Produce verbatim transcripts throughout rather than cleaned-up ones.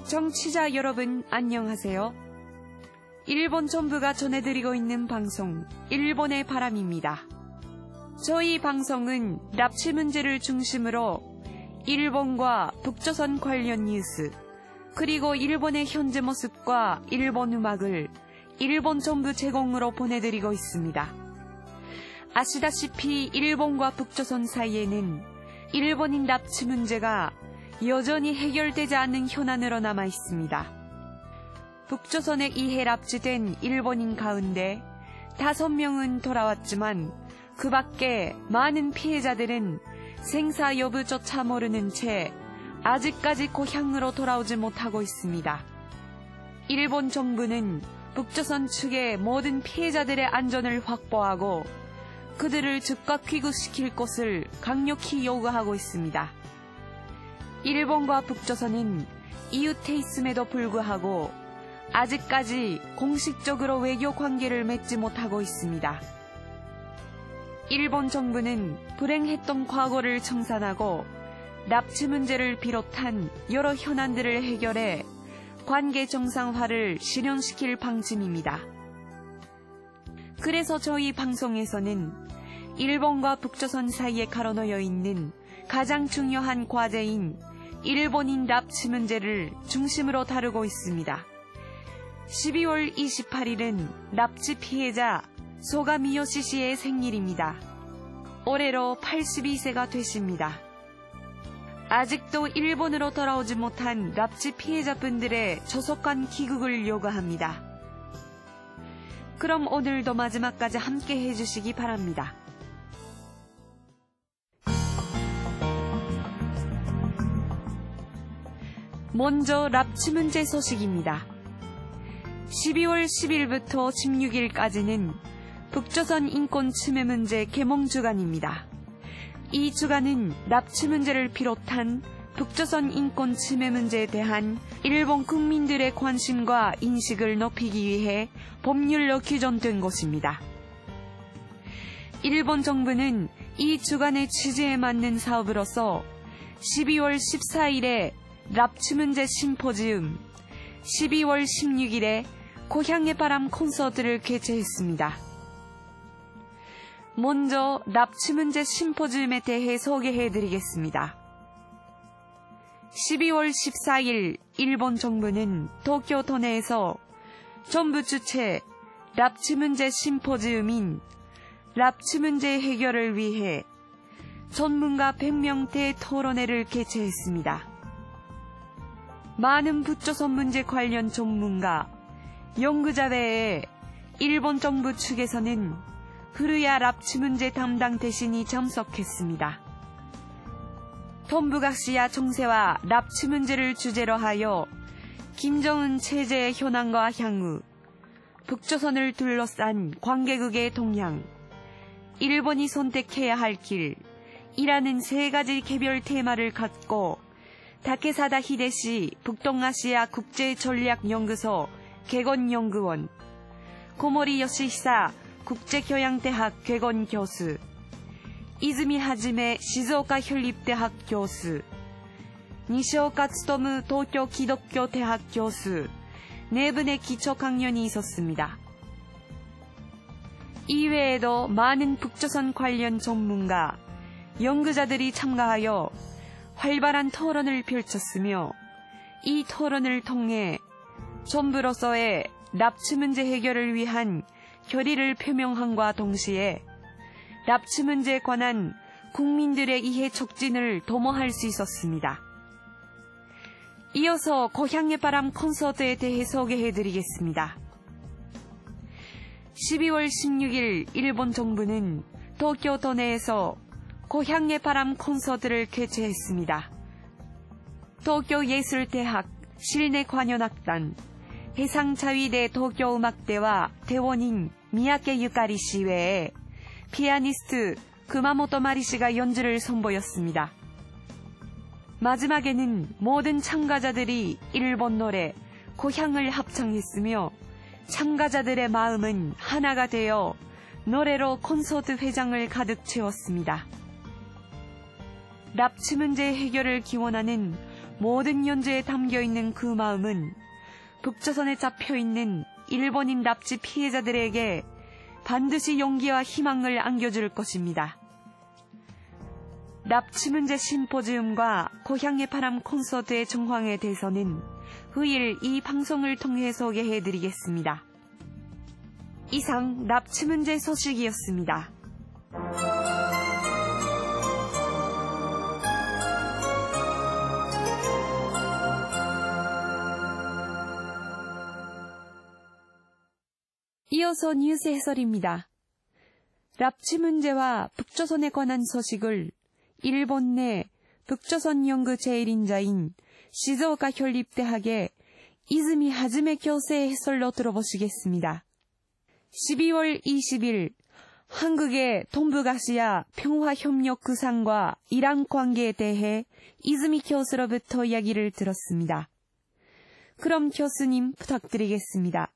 청취자 여러분 안녕하세요. 일본 정부가 전해드리고 있는 방송 일본의 바람입니다. 저희 방송은 납치 문제를 중심으로 일본과 북조선 관련 뉴스 그리고 일본의 현재 모습과 일본 음악을 일본 정부 제공으로 보내드리고 있습니다. 아시다시피 일본과 북조선 사이에는 일본인 납치 문제가 여전히 해결되지 않는 현안으로 남아 있습니다. 북조선에 의해 납치된 일본인 가운데 다섯 명은 돌아왔지만 그 밖에 많은 피해자들은 생사 여부조차 모르는 채 아직까지 고향으로 돌아오지 못하고 있습니다. 일본 정부는 북조선 측의 모든 피해자들의 안전을 확보하고 그들을 즉각 귀국시킬 것을 강력히 요구하고 있습니다. 일본과 북조선은 이웃해 있음에도 불구하고 아직까지 공식적으로 외교 관계를 맺지 못하고 있습니다. 일본 정부는 불행했던 과거를 청산하고 납치 문제를 비롯한 여러 현안들을 해결해 관계 정상화를 실현시킬 방침입니다. 그래서 저희 방송에서는 일본과 북조선 사이에 가로놓여 있는 가장 중요한 과제인 일본인 납치 문제를 중심으로 다루고 있습니다. 십이월 이십팔일은 납치 피해자 소가미요시 씨의 생일입니다. 올해로 팔십이 세가 되십니다. 아직도 일본으로 돌아오지 못한 납치 피해자분들의 조속한 귀국을 요구합니다. 그럼 오늘도 마지막까지 함께 해주시기 바랍니다. 먼저 납치 문제 소식입니다. 십이월 십일부터 십육일까지는 북조선 인권 침해 문제 개몽 주간입니다. 이 주간은 납치 문제를 비롯한 북조선 인권 침해 문제에 대한 일본 국민들의 관심과 인식을 높이기 위해 법률로 규정된 것입니다. 일본 정부는 이 주간의 취지에 맞는 사업으로서 십이월 십사일에 납치 문제 심포지움, 십이월 십육일에 고향의 바람 콘서트를 개최했습니다. 먼저 납치 문제 심포지움에 대해 소개해드리겠습니다. 십이월 십사일 일본 정부는 도쿄 도내에서 정부 주최 납치 문제 심포지움인 납치 문제 해결을 위해 전문가 백 명대 토론회를 개최했습니다. 많은 북조선 문제 관련 전문가, 연구자 외에 일본 정부 측에서는 후루야 납치 문제 담당 대신이 참석했습니다. 동북아시아 정세와 납치 문제를 주제로 하여 김정은 체제의 현황과 향후, 북조선을 둘러싼 관계국의 동향, 일본이 선택해야 할 길, 이라는 세 가지 개별 테마를 갖고 다케사다 히데시 북동아시아 국제전략연구소 개건연구원, 고모리 요시히사 국제교양대학 개건교수, 이즈미 하지메 시즈오카 현립대학 교수, 니시오카 츠토무 도쿄 기독교 대학 교수 네 분의 기초 강연이 있었습니다. 이외에도 많은 북조선 관련 전문가, 연구자들이 참가하여 활발한 토론을 펼쳤으며 이 토론을 통해 정부로서의 납치 문제 해결을 위한 결의를 표명함과 동시에 납치 문제에 관한 국민들의 이해 촉진을 도모할 수 있었습니다. 이어서 고향의 바람 콘서트에 대해 소개해드리겠습니다. 십이월 십육일 일본 정부는 도쿄 도내에서 고향의 바람 콘서트를 개최했습니다. 도쿄 예술대학 실내관현악단, 해상자위대 도쿄음악대와 대원인 미야케 유카리 씨 외에 피아니스트 그마모토 마리 씨가 연주를 선보였습니다. 마지막에는 모든 참가자들이 일본 노래 고향을 합창했으며 참가자들의 마음은 하나가 되어 노래로 콘서트 회장을 가득 채웠습니다. 납치 문제 해결을 기원하는 모든 연주에 담겨 있는 그 마음은 북조선에 잡혀 있는 일본인 납치 피해자들에게 반드시 용기와 희망을 안겨줄 것입니다. 납치 문제 심포지움과 고향의 바람 콘서트의 정황에 대해서는 후일 이 방송을 통해 소개해드리겠습니다. 이상 납치 문제 소식이었습니다. 이어서 뉴스 해설입니다. 납치 문제와 북조선에 관한 소식을 일본 내 북조선 연구 제일인자인 시즈오카 현립대학의 이즈미 하즈메 교수의 해설로 들어보시겠습니다. 십이월 이십일 한국의 동북아시아 평화협력구상과 이란 관계에 대해 이즈미 교수로부터 이야기를 들었습니다. 그럼 교수님 부탁드리겠습니다.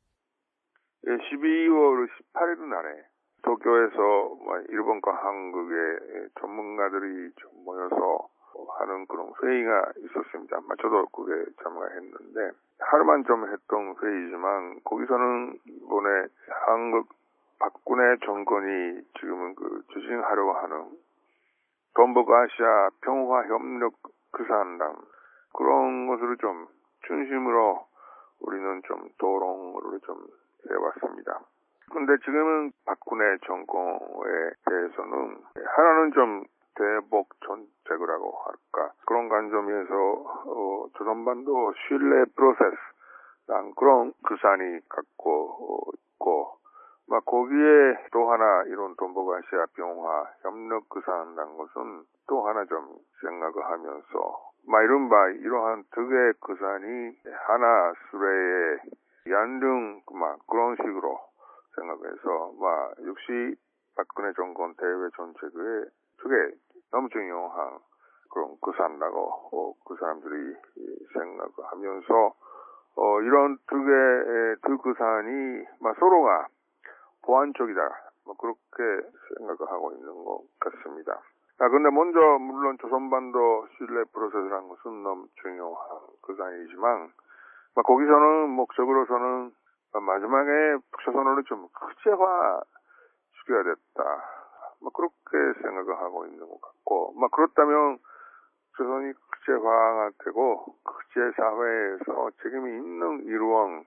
십이월 십팔일 날에 도쿄에서 일본과 한국의 전문가들이 좀 모여서 하는 그런 회의가 있었습니다. 저도 그게 참가했는데 하루만 좀 했던 회의지만 거기서는 이번에 한국 박근혜 정권이 지금은 그 추진하려고 하는 동북아시아 평화협력 구상단 그런 것을 좀 중심으로 우리는 좀 토론을 좀 해왔습니다. 근데 지금은 박근혜 정권에 대해서는 하나는 좀 대북 정책이라고 할까 그런 관점에서 어, 조선반도 신뢰 프로세스란 그런 구상이 갖고 있고 막 거기에 또 하나 이런 동북아시아 평화 협력 구상이라는 것은 또 하나 좀 생각을 하면서 막 이른바 이러한 두 개의 구상이 하나 수레의 연중 막 그런 식으로 생각해서 막 역시 박근혜 정권 대외 정책의 그게 너무 중요한 그런 구상이라고 어, 그 사람들이 생각하면서 어, 이런 두 개의 두 구상이 막 서로가 보완적이다 뭐 그렇게 생각을 하고 있는 것 같습니다. 아 근데 먼저 물론 조선반도 신뢰 프로세스라는 것은 너무 중요한 구상이지만 막 거기서는 목적으로서는 마지막에 북조선을 좀 국제화 시켜야 됐다. 막 그렇게 생각을 하고 있는 것 같고, 막 그렇다면 조선이 국제화가 되고 국제사회에서 책임이 있는 일원의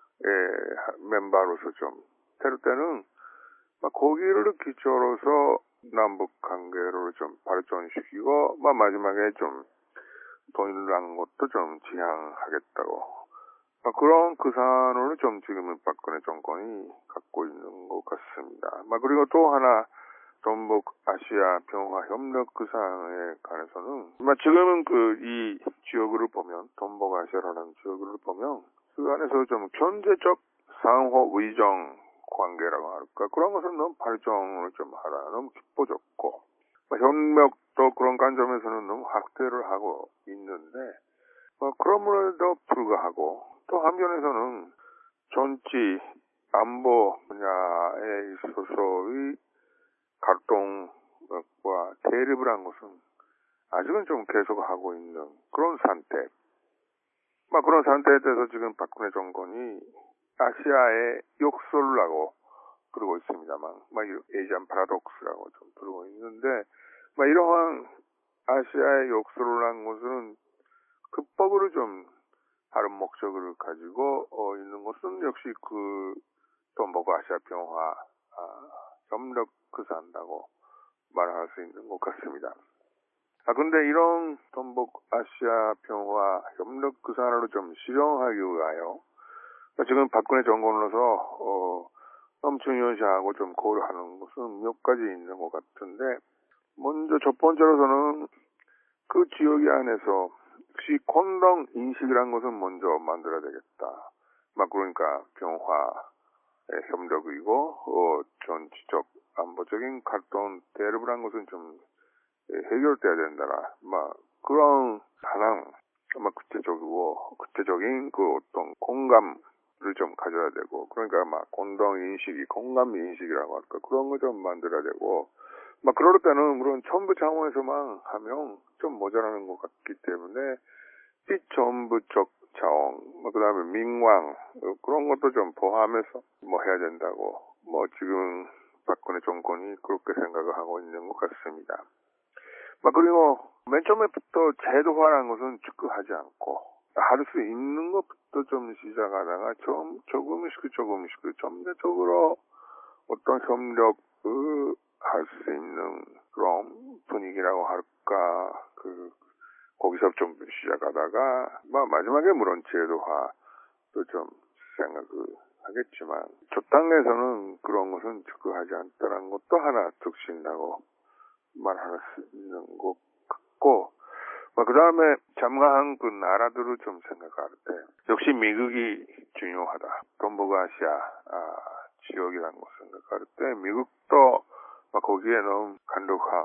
멤버로서 좀 때릴 때는 막 거기를 기초로서 남북 관계를 좀 발전시키고, 막 마지막에 좀 동일한 것도 좀 지향하겠다고. 막 그런 구상으로 좀 지금은 박근혜 정권이 갖고 있는 것 같습니다. 막 그리고 또 하나 동북아시아 평화협력 구상에 관해서는 막 지금은 그 이 지역을 보면 동북아시아라는 지역을 보면 그 안에서 좀 경제적 상호 의정 관계라고 할까 그런 것은 너무 발전을 좀 하라 너무 깊어졌고 협력도 그런 관점에서는 너무 확대를 하고 있는데 뭐 그럼에도 불구하고 또 한편에서는 정치 안보 분야에 있어서의 갈등과 대립을 한 것은 아직은 좀 계속하고 있는 그런 상태. 막 그런 상태에 대해서 지금 박근혜 정권이 아시아의 욕설라고 부르고 있습니다만, 막 에이지안 파라독스라고 좀 부르고 있는데, 막 이러한 아시아의 욕설을 한 것은 극복으로 좀 다른 목적을 가지고 어, 있는 것은 역시 그 동북아시아 평화 아, 협력 구상한다고 말할 수 있는 것 같습니다. 아 근데 이런 동북아시아 평화 협력 구상으로 좀 실현하기 위하여 지금 박근혜 정권으로서 어, 너무 중요시하고 좀 고려하는 것은 몇 가지 있는 것 같은데 먼저 첫 번째로서는 그 지역 안에서 역시 공동 인식이라는 것은 먼저 만들어야 되겠다. 막 그러니까 평화의 협력이고 어, 정치적 안보적인 갈등 대립을 한 것은 좀 해결돼야 된다라. 막 그런 사랑, 막 구체적이고 구체적인 그 어떤 공감을 좀 가져야 되고 그러니까 막 공동 인식이 공감 인식이라고 할까 그런 거 좀 만들어야 되고 막 그럴 때는 물론 전부 자원에서만 하면 좀 모자라는 것 같기 때문에 비전부적 자원, 뭐 그다음에 민왕 그런 것도 좀 포함해서 뭐 해야 된다고 뭐 지금 박근혜 정권이 그렇게 생각을 하고 있는 것 같습니다. 막 그리고 맨 처음에부터 제도화라는 것은 축구하지 않고 할 수 있는 것부터 좀 시작하다가 좀 조금씩 조금씩 점차적으로 어떤 협력을 할 수 있는 그런 분위기라고 할까 그 거기서 좀 시작하다가 뭐 마지막에 물론 제도화도 좀 생각을 하겠지만 첫 단계에서는 그런 것은 축구하지 않다는 것도 하나 특징이라고 말할 수 있는 것 같고 그 다음에 참가한 그 나라들을 좀 생각할 때 역시 미국이 중요하다. 동북아시아 아, 지역이라는 걸 생각할 때 미국도 거기에는 간독한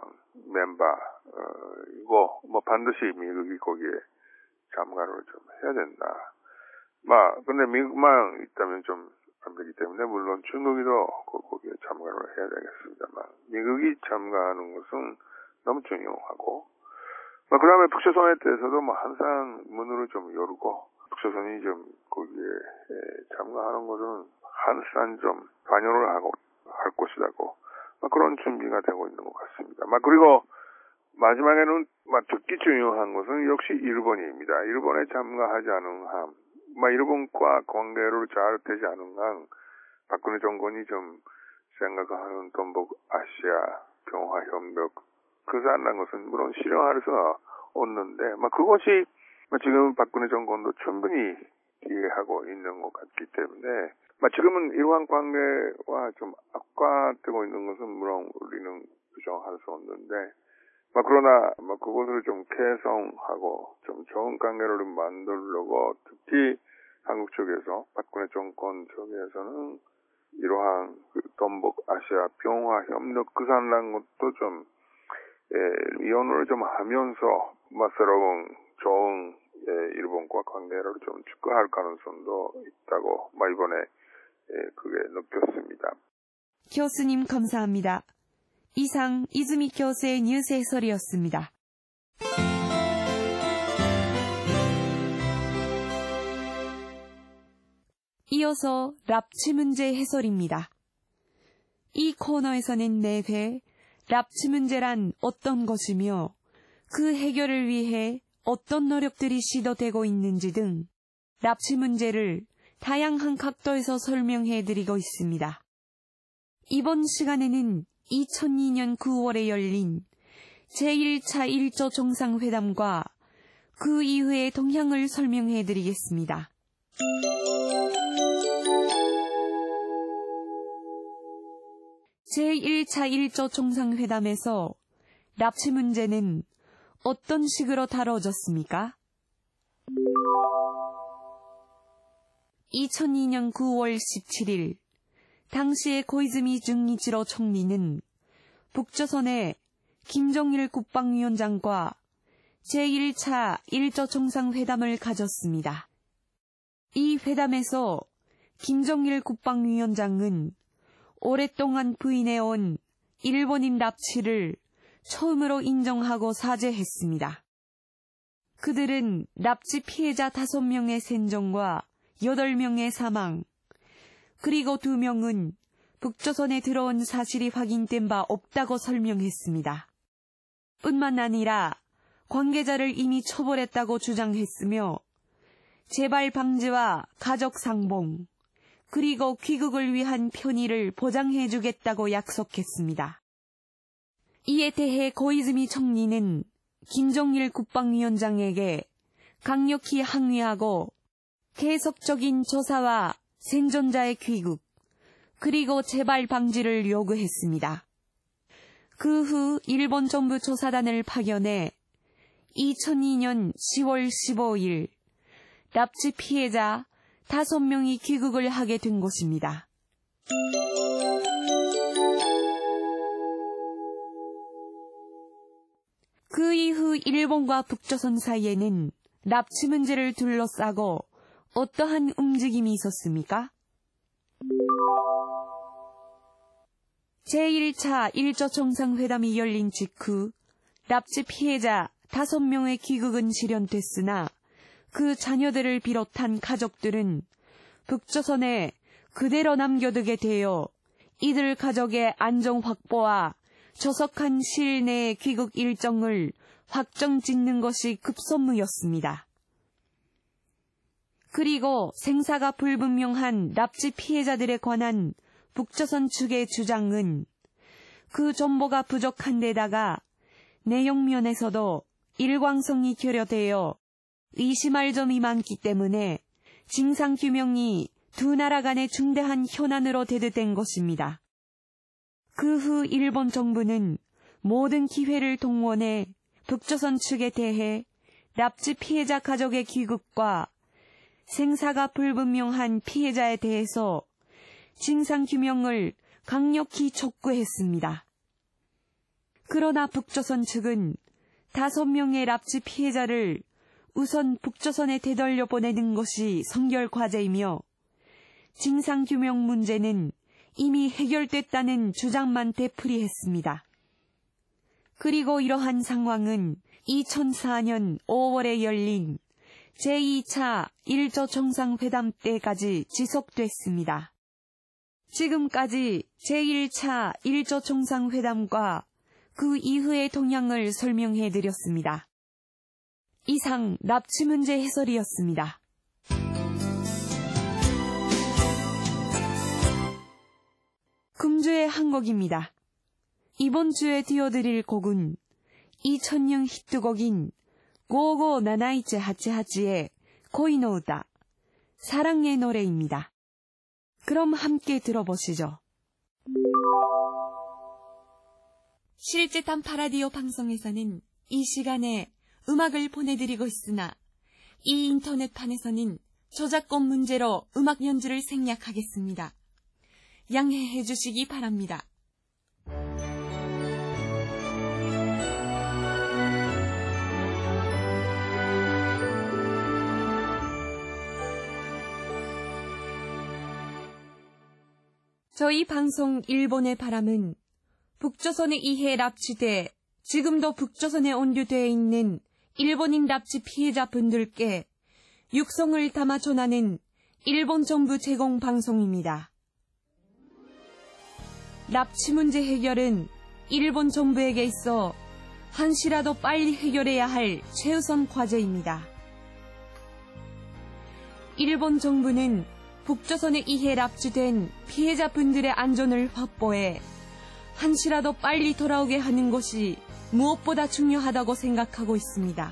멤버이고 뭐 반드시 미국이 거기에 참가를 좀 해야 된다. 막 근데 미국만 있다면 좀 안 되기 때문에 물론 중국이도 거기에 참가를 해야 되겠습니다만 미국이 참가하는 것은 너무 중요하고 그 다음에 북조선에 대해서도 뭐 항상 문을 좀 열고 북조선이 좀 거기에 참가하는 것은 항상 좀 관여를 하고 할 것이라고 그런 준비가 되고 있는 것 같습니다. 그리고 마지막에는 특히 중요한 것은 역시 일본입니다. 일본에 참가하지 않은 한, 일본과 관계를 잘 되지 않은 한 박근혜 정권이 좀 생각하는 동북아시아 평화협력 그사는 것은 물론 실현할 수가 없는데 그것이 지금 박근혜 정권도 충분히 기회하고 있는 것 같기 때문에 지금은 이러한 관계와 좀 악화되고 있는 것은 물론 우리는 부정할 수 없는데 그러나 그것을 좀 개선하고 좀 좋은 관계를 만들려고 특히 한국 쪽에서 박근혜 정권 쪽에서는 이러한 그 동북아시아 평화협력 그사라는 것도 좀 예, 이혼을 좀 하면서 새로운 좋은 예, 일본과 관계를 좀 축구할 가능성도 있다고 이번에 예, 그게 느꼈습니다. 교수님 감사합니다. 이상 이즈미 교수의 뉴스 해설이었습니다. 이어서 납치 문제 해설입니다. 이 코너에서는 매회 납치 문제란 어떤 것이며 그 해결을 위해 어떤 노력들이 시도되고 있는지 등 납치 문제를 다양한 각도에서 설명해드리고 있습니다. 이번 시간에는 이천이 년 구월에 열린 제일 차 일조 정상회담과 그 이후의 동향을 설명해드리겠습니다. 제일 차 일조 정상회담에서 납치 문제는 어떤 식으로 다뤄졌습니까? 이천이 년 구월 십칠일 당시의 고이즈미 중이치로 총리는 북조선의 김정일 국방위원장과 제일 차 일조 정상회담을 가졌습니다. 이 회담에서 김정일 국방위원장은 오랫동안 부인해온 일본인 납치를 처음으로 인정하고 사죄했습니다. 그들은 납치 피해자 다섯 명의 생존과 여덟 명의 사망, 그리고 두 명은 북조선에 들어온 사실이 확인된 바 없다고 설명했습니다. 뿐만 아니라 관계자를 이미 처벌했다고 주장했으며 재발 방지와 가족 상봉, 그리고 귀국을 위한 편의를 보장해주겠다고 약속했습니다. 이에 대해 고이즈미 총리는 김정일 국방위원장에게 강력히 항의하고 계속적인 조사와 생존자의 귀국, 그리고 재발 방지를 요구했습니다. 그 후 일본 정부 조사단을 파견해 이천이 년 시월 십오일 납치 피해자 다섯 명이 귀국을 하게 된 것입니다. 그 이후 일본과 북조선 사이에는 납치 문제를 둘러싸고 어떠한 움직임이 있었습니까? 제일 차 일조 정상회담이 열린 직후 납치 피해자 다섯 명의 귀국은 실현됐으나 그 자녀들을 비롯한 가족들은 북조선에 그대로 남겨두게 되어 이들 가족의 안정 확보와 조속한 시일 내의 귀국 일정을 확정 짓는 것이 급선무였습니다. 그리고 생사가 불분명한 납치 피해자들에 관한 북조선 측의 주장은 그 정보가 부족한 데다가 내용면에서도 일관성이 결여되어 의심할 점이 많기 때문에 진상규명이 두 나라 간의 중대한 현안으로 대두된 것입니다. 그 후 일본 정부는 모든 기회를 동원해 북조선 측에 대해 납치 피해자 가족의 귀국과 생사가 불분명한 피해자에 대해서 진상규명을 강력히 촉구했습니다. 그러나 북조선 측은 다섯 명의 납치 피해자를 우선 북조선에 되돌려 보내는 것이 선결 과제이며 진상규명 문제는 이미 해결됐다는 주장만 되풀이했습니다. 그리고 이러한 상황은 이천사 년 오월에 열린 제이 차 일조 정상회담 때까지 지속됐습니다. 지금까지 제일 차 일조 정상회담과 그 이후의 동향을 설명해 드렸습니다. 이상 납치 문제 해설이었습니다. 금주의 한 곡입니다. 이번 주에 띄워드릴 곡은 이천 년 히트곡인 오오사일칠팔팔의 고이노 우타, 사랑의 노래입니다. 그럼 함께 들어보시죠. 실제탄 파라디오 방송에서는 이 시간에 음악을 보내드리고 있으나 이 인터넷판에서는 저작권 문제로 음악 연주를 생략하겠습니다. 양해해 주시기 바랍니다. 저희 방송 일본의 바람은 북조선에 의해 납치돼 지금도 북조선에 온류되어 있는 일본인 납치 피해자분들께 육성을 담아 전하는 일본 정부 제공 방송입니다. 납치 문제 해결은 일본 정부에게 있어 한시라도 빨리 해결해야 할 최우선 과제입니다. 일본 정부는 북조선에 의해 납치된 피해자분들의 안전을 확보해 한시라도 빨리 돌아오게 하는 것이 무엇보다 중요하다고 생각하고 있습니다.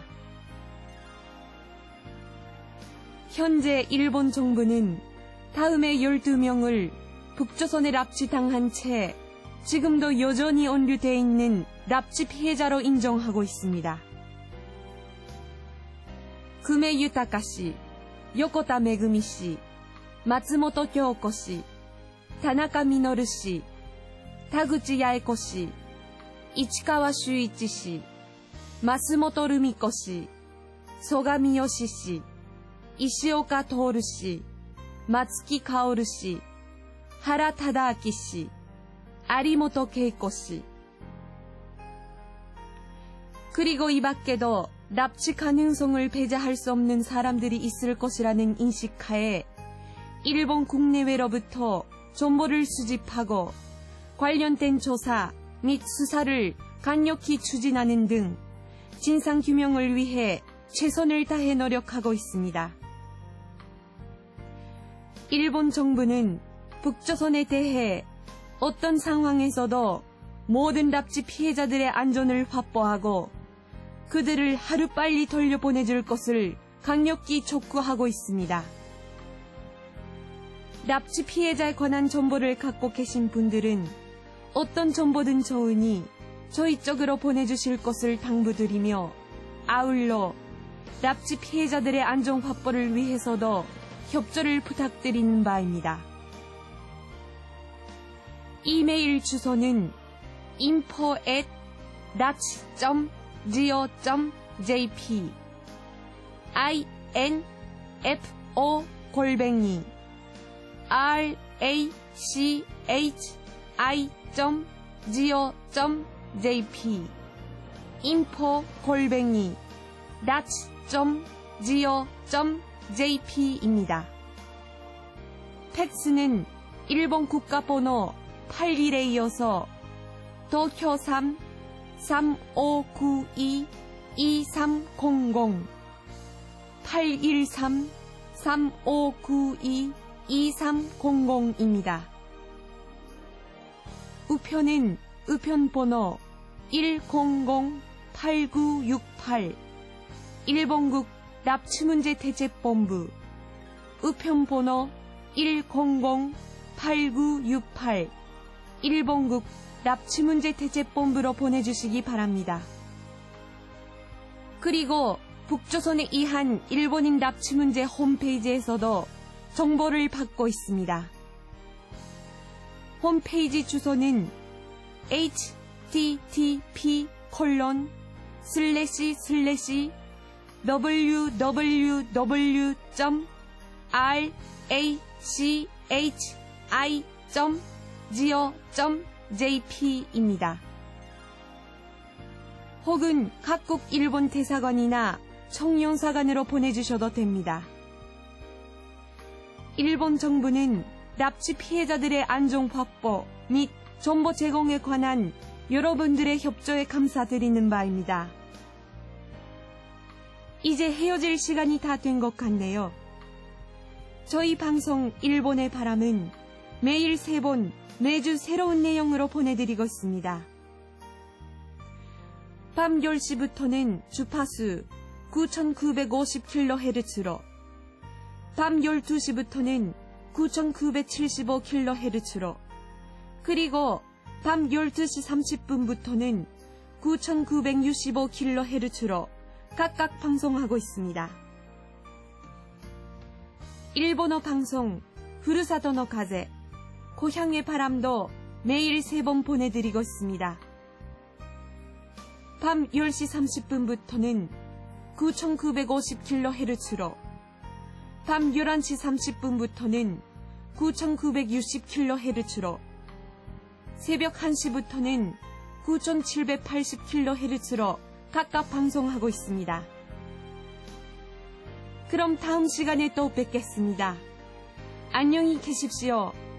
현재 일본 정부는 다음에 열두 명을 북조선에 납치당한 채 지금도 여전히 온류되어 있는 납치 피해자로 인정하고 있습니다. 금에 유타카 씨, 요코타 메구미 씨, 마츠모토 kyoko 씨, 타나카 미노루 씨, 타구치 야에코 씨, 이치카와 슈이치 씨, 마스모토 루미코 씨, 소가미 요시 씨, 이시오카 토오루 씨, 마츠키 카오루 씨, 하라 타다아키 씨, 아리모토 케이코 씨. 그리고 이 밖에도 납치 가능성을 배제할 수 없는 사람들이 있을 것이라는 인식하에 일본 국내외로부터 정보를 수집하고 관련된 조사 및 수사를 강력히 추진하는 등 진상규명을 위해 최선을 다해 노력하고 있습니다. 일본 정부는 북조선에 대해 어떤 상황에서도 모든 납치 피해자들의 안전을 확보하고 그들을 하루빨리 돌려보내줄 것을 강력히 촉구하고 있습니다. 납치 피해자에 관한 정보를 갖고 계신 분들은 어떤 정보든 좋으니 저희 쪽으로 보내주실 것을 당부드리며 아울러 납치 피해자들의 안전 확보를 위해서도 협조를 부탁드리는 바입니다. 이메일 주소는 info at nachi dot go dot jp info 골뱅이 r a c h 아이 점 지오 점 제이피 인포 골뱅이 라치 점 지오 점 제이피입니다. 팩스는 일본 국가번호 팔십일에 이어서 도쿄 삼 삼오구이 이삼공공 팔일삼 삼오구이 이삼공공입니다. 우편은 우편번호 일공공 팔구육팔 일본국 납치문제대책본부 우편번호 일공공 팔구육팔 일본국 납치문제대책본부로 보내주시기 바랍니다. 그리고 북조선에 의한 일본인 납치문제 홈페이지에서도 정보를 받고 있습니다. 홈페이지 주소는 에이치티티피 콜론 슬래시 슬래시 더블유더블유더블유 점 라치 점 지오 점 제이피입니다. 혹은 각국 일본 대사관이나 청룡사관으로 보내주셔도 됩니다. 일본 정부는 납치 피해자들의 안전 확보 및 정보 제공에 관한 여러분들의 협조에 감사드리는 바입니다. 이제 헤어질 시간이 다 된 것 같네요. 저희 방송 일본의 바람은 매일 세 번 매주 새로운 내용으로 보내드리고 있습니다. 밤 열 시부터는 주파수 구천구백오십 킬로헤르츠로, 밤 열두 시부터는 구천구백칠십오 킬로헤르츠로, 그리고 밤 열두 시 삼십 분부터는 구천구백육십오 킬로헤르츠로 각각 방송하고 있습니다. 일본어 방송 후르사도노 가제 고향의 바람도 매일 세 번 보내드리고 있습니다. 밤 열 시 삼십 분부터는 구천구백오십 킬로헤르츠로, 밤 열한 시 삼십 분부터는 구천구백육십 킬로헤르츠로, 새벽 한 시부터는 구천칠백팔십 킬로헤르츠로 각각 방송하고 있습니다. 그럼 다음 시간에 또 뵙겠습니다. 안녕히 계십시오.